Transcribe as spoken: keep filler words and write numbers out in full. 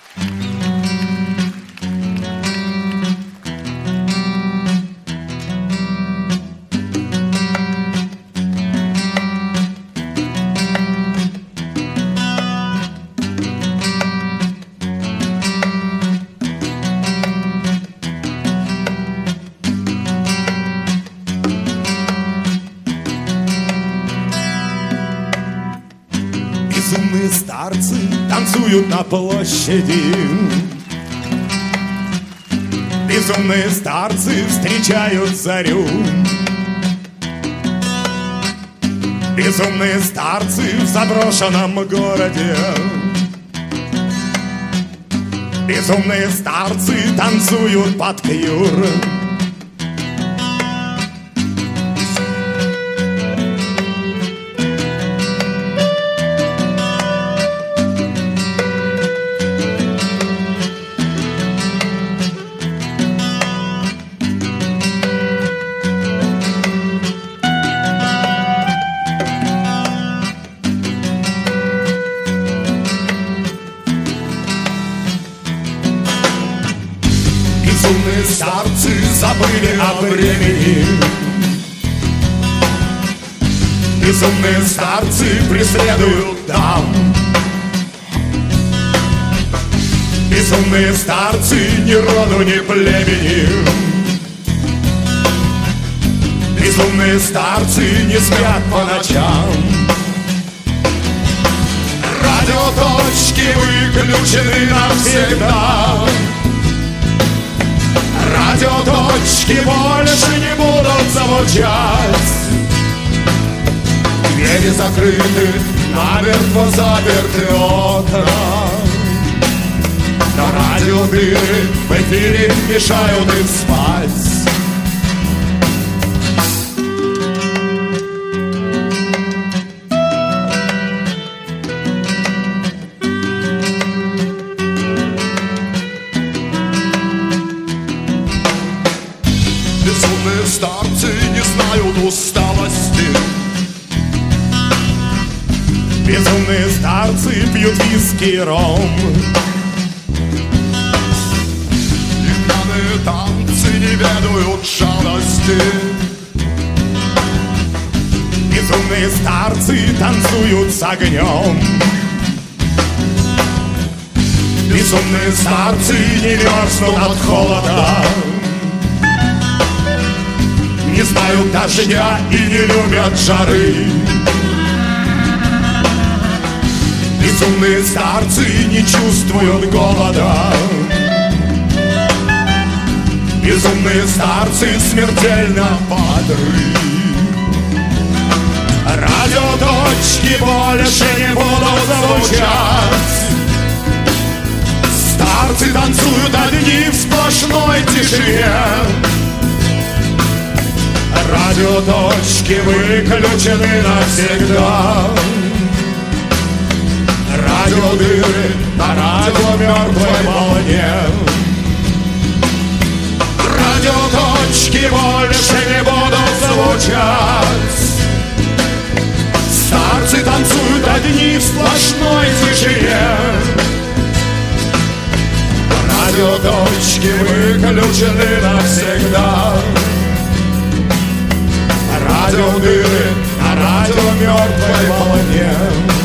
Безумные старцы танцуют на площади. Безумные старцы встречают зарю. Безумные старцы в заброшенном городе. Безумные старцы танцуют под кьюр. Безумные старцы забыли о времени. Безумные старцы преследуют дам. Безумные старцы ни роду, ни племени. Безумные старцы не спят по ночам. Радиоточки выключены навсегда. Радиоточки больше не будут звучать. Двери закрыты, намертво заперты окна. Но радиодыры в эфире мешают им спать. Безумные старцы не знают усталости. Безумные старцы пьют виски и ром. И пьяные танцы не ведают жалости. Безумные старцы танцуют с огнем. Безумные старцы не мерзнут от холода. Не знают дождя и не любят жары. Безумные старцы не чувствуют голода. Безумные старцы смертельно бодры. Радиоточки больше не будут звучать. Старцы танцуют одни в сплошной тишине. Радиоточки выключены навсегда. Радиодыры на радио мертвой волне. Радиоточки больше не будут звучать. Старцы танцуют одни в сплошной тишине. Радиоточки выключены навсегда. Радиодыры на радио мертвой волне.